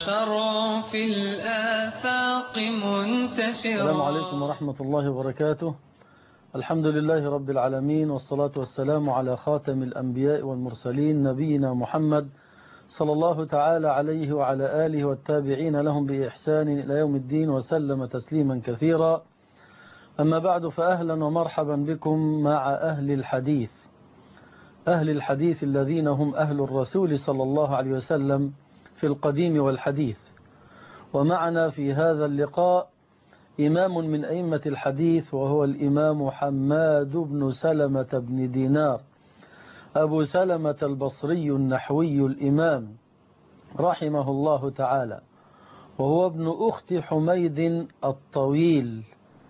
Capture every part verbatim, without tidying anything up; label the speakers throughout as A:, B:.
A: شر في الآفاق منتشرا.
B: السلام عليكم ورحمة الله وبركاته. الحمد لله رب العالمين، والصلاة والسلام على خاتم الأنبياء والمرسلين نبينا محمد صلى الله تعالى عليه وعلى آله والتابعين لهم بإحسان إلى يوم الدين وسلم تسليما كثيرا. أما بعد، فأهلا ومرحبا بكم مع أهل الحديث، أهل الحديث الذين هم أهل الرسول صلى الله عليه وسلم في القديم والحديث. ومعنا في هذا اللقاء إمام من أئمة الحديث، وهو الإمام حماد بن سلمة بن دينار أبو سلمة البصري النحوي الإمام رحمه الله تعالى، وهو ابن أخت حميد الطويل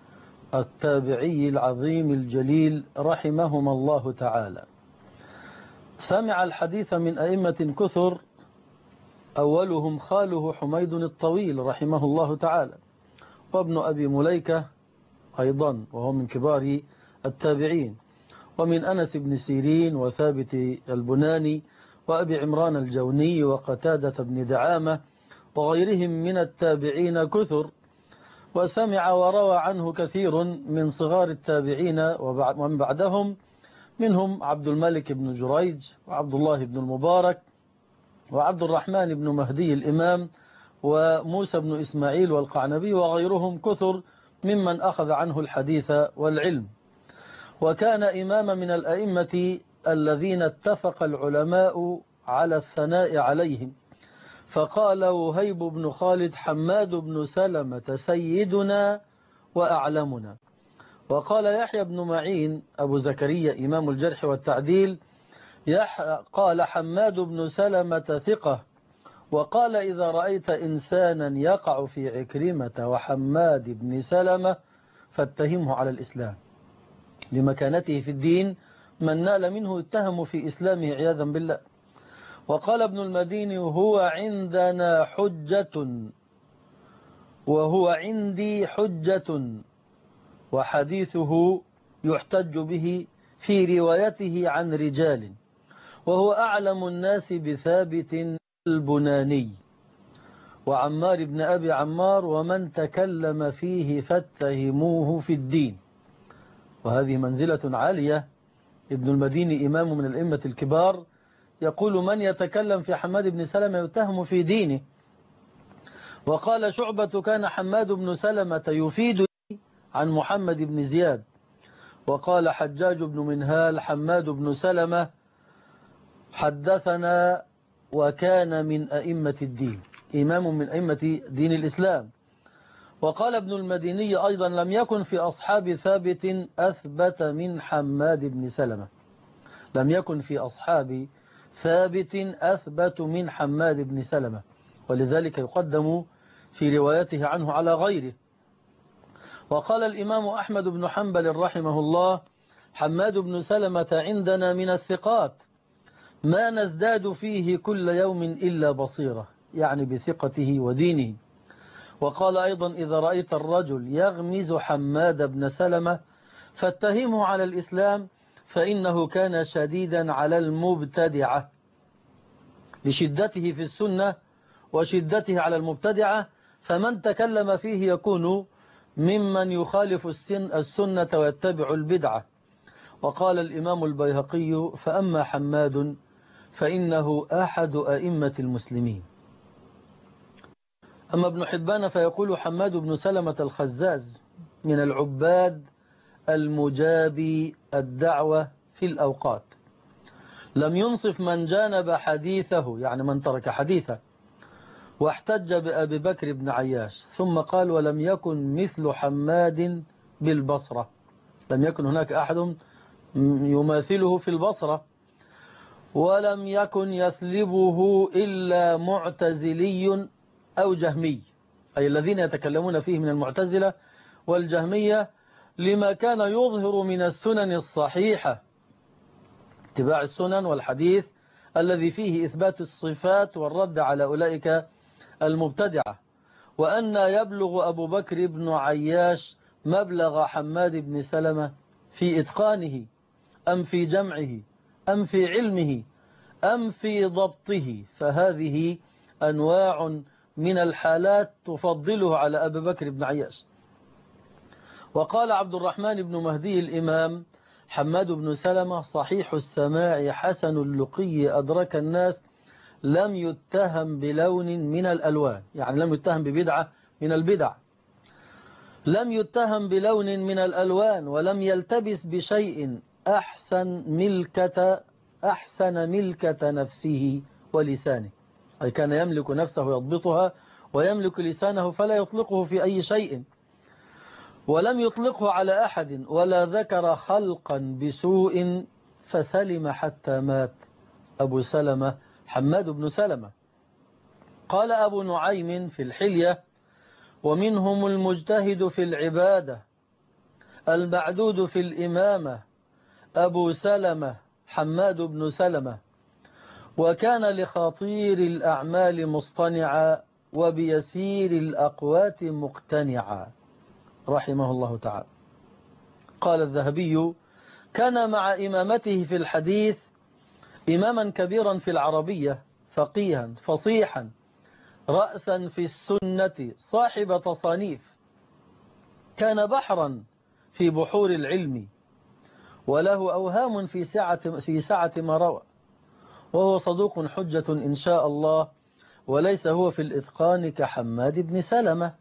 B: التابعي العظيم الجليل رحمهما الله تعالى. سمع الحديث من أئمة كثر، أولهم خاله حميد الطويل رحمه الله تعالى، وابن أبي مليكة أيضا وهو من كبار التابعين، ومن أنس بن سيرين وثابت البناني وأبي عمران الجوني وقتادة بن دعامة وغيرهم من التابعين كثر. وسمع وروى عنه كثير من صغار التابعين ومن بعدهم، منهم عبد الملك بن جريج وعبد الله بن المبارك وعبد الرحمن بن مهدي الإمام وموسى بن إسماعيل والقعنبي وغيرهم كثر ممن أخذ عنه الحديث والعلم. وكان إمام من الأئمة الذين اتفق العلماء على الثناء عليهم، فقال وهيب بن خالد حماد بن سلمة سيدنا وأعلمنا. وقال يحيى بن معين أبو زكريا إمام الجرح والتعديل قال حماد بن سلمة ثقة. وقال إذا رأيت إنسانا يقع في عكرمة وحماد بن سلمة فاتهمه على الإسلام، لمكانته في الدين، من نال منه اتهم في إسلامه عياذا بالله. وقال ابن المديني هو عندنا حجة وهو عندي حجة، وحديثه يحتج به في روايته عن رجال، وهو أعلم الناس بثابت البناني وعمار بن أبي عمار، ومن تكلم فيه فاتهموه في الدين. وهذه منزلة عالية. ابن المديني إمام من الأئمة الكبار يقول من يتكلم في حماد بن سلمة يتهم في دينه. وقال شعبة كان حماد بن سلمة يفيد عن محمد بن زياد. وقال حجاج بن منهال حماد بن سلمة حدثنا وكان من أئمة الدين، إمام من أئمة دين الإسلام. وقال ابن المديني أيضا لم يكن في أصحاب ثابت أثبت من حماد بن سلمة، لم يكن في أصحاب ثابت أثبت من حماد بن سلمة، ولذلك يقدم في روايته عنه على غيره. وقال الإمام أحمد بن حنبل رحمه الله حماد بن سلمة عندنا من الثقات، ما نزداد فيه كل يوم إلا بصيرة، يعني بثقته ودينه. وقال أيضا إذا رأيت الرجل يغمز حماد بن سلمة فاتهمه على الإسلام، فإنه كان شديدا على المبتدعة لشدته في السنة وشدته على المبتدعة، فمن تكلم فيه يكون ممن يخالف السنة ويتبع البدعة. وقال الإمام البيهقي فأما حماد فإنه أحد أئمة المسلمين. أما ابن حبان فيقول حماد بن سلمة الخزاز من العباد المجابي الدعوة في الأوقات، لم ينصف من جانب حديثه، يعني من ترك حديثه، واحتج بأبي بكر بن عياش. ثم قال ولم يكن مثل حماد بالبصرة، لم يكن هناك أحد يماثله في البصرة، ولم يكن يثلبه إلا معتزلي أو جهمي، أي الذين يتكلمون فيه من المعتزلة والجهمية، لما كان يظهر من السنن الصحيحة، اتباع السنن والحديث الذي فيه إثبات الصفات والرد على أولئك المبتدعة. وأن يبلغ أبو بكر بن عياش مبلغ حماد بن سلمة في إتقانه أم في جمعه أم في علمه أم في ضبطه، فهذه أنواع من الحالات تفضله على أبي بكر بن عياش. وقال عبد الرحمن بن مهدي الإمام حماد بن سلمة صحيح السماع حسن اللقي أدرك الناس، لم يتهم بلون من الألوان، يعني لم يتهم ببدعة من البدع، لم يتهم بلون من الألوان، ولم يلتبس بشيء أحسن ملكة أحسن ملكة نفسه ولسانه، أي كان يملك نفسه يضبطها ويملك لسانه فلا يطلقه في أي شيء، ولم يطلقه على أحد ولا ذكر خلقا بسوء فسلم حتى مات. أبو سلمة حماد بن سلمة. قال أبو نعيم في الحلية: ومنهم المجتهد في العبادة المعدود في الإمامة أبو سلمة حماد بن سلمة، وكان لخطير الأعمال مصطنعا وبيسير الأقوات مقتنعا، رحمه الله تعالى. قال الذهبي: كان مع إمامته في الحديث إماما كبيرا في العربية، فقيها فصيحا رأسا في السنة، صاحب تصانيف، كان بحرا في بحور العلم، وله أوهام في سعة, في سعة ما روى، وهو صدوق حجة إن شاء الله، وليس هو في الإتقان كحماد بن سلمة.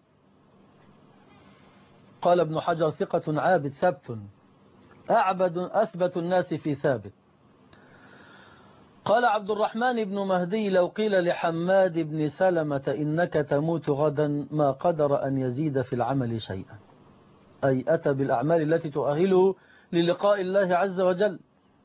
B: قال ابن حجر: ثقة عابد ثبت، أعبد أثبت الناس في ثابت. قال عبد الرحمن بن مهدي: لو قيل لحماد بن سلمة إنك تموت غدا ما قدر أن يزيد في العمل شيئا، أي أتى بالأعمال التي تؤهله للقاء الله عز وجل.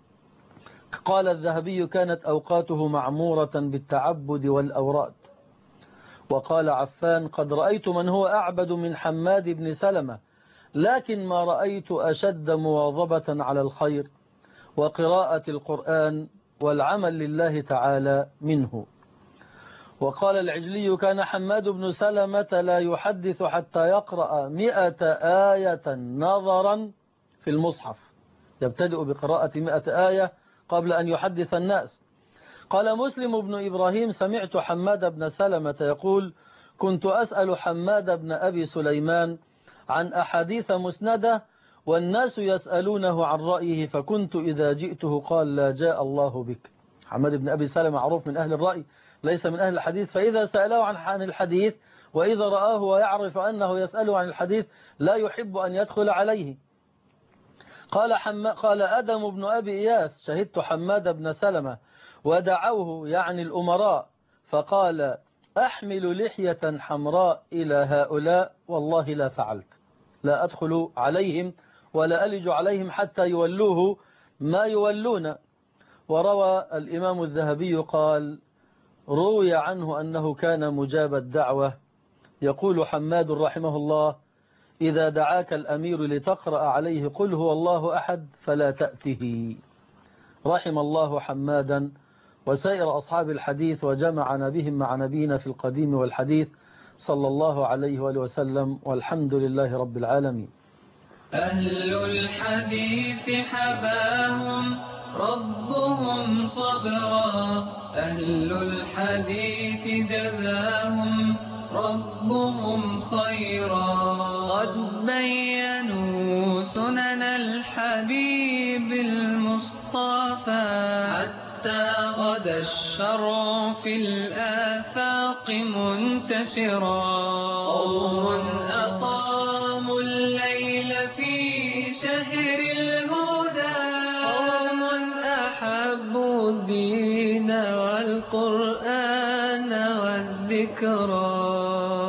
B: قال الذهبي: كانت أوقاته معمورة بالتعبد والأوراد. وقال عفان: قد رأيت من هو أعبد من حماد بن سلمة، لكن ما رأيت أشد مواظبة على الخير وقراءة القرآن والعمل لله تعالى منه. وقال العجلي: كان حماد بن سلمة لا يحدث حتى يقرأ مئة آية نظرا في المصحف، يبتدئ بقراءة مئة آية قبل أن يحدث الناس. قال مسلم بن إبراهيم: سمعت حماد بن سلمة يقول: كنت أسأل حماد بن أبي سليمان عن أحاديث مسندة والناس يسألونه عن رأيه، فكنت إذا جئته قال: لا جاء الله بك. حماد بن أبي سلمة معروف من أهل الرأي، ليس من أهل الحديث، فإذا سأله عن الحديث وإذا رآه ويعرف أنه يسأله عن الحديث لا يحب أن يدخل عليه. قال, حم... قال أدم بن أبي إياس: شهدت حماد بن سلمة ودعوه، يعني الأمراء، فقال: أحمل لحية حمراء إلى هؤلاء والله لا فعلت، لا أدخل عليهم ولا ألج عليهم حتى يولوه ما يولون. وروى الإمام الذهبي قال: روي عنه أنه كان مجاب الدعوة. يقول حماد رحمه الله: إذا دعاك الأمير لتقرأ عليه قل هو الله أحد فلا تأته. رحم الله حمادا وسائر أصحاب الحديث، وجمعنا بهم مع نبينا في القديم والحديث، صلى الله عليه وآله وسلم، والحمد لله رب العالمين.
A: أهل الحديث حباهم ربهم صبرا، أهل الحديث جزاهم ربهم خيرا، قد بينوا سنن الحبيب المصطفى، حتى غدا الشرع في الآفاق منتشرا. قوم أقاموا الليل في شهر الهدى، قوم أحبوا الدين والقرآن والذكرى.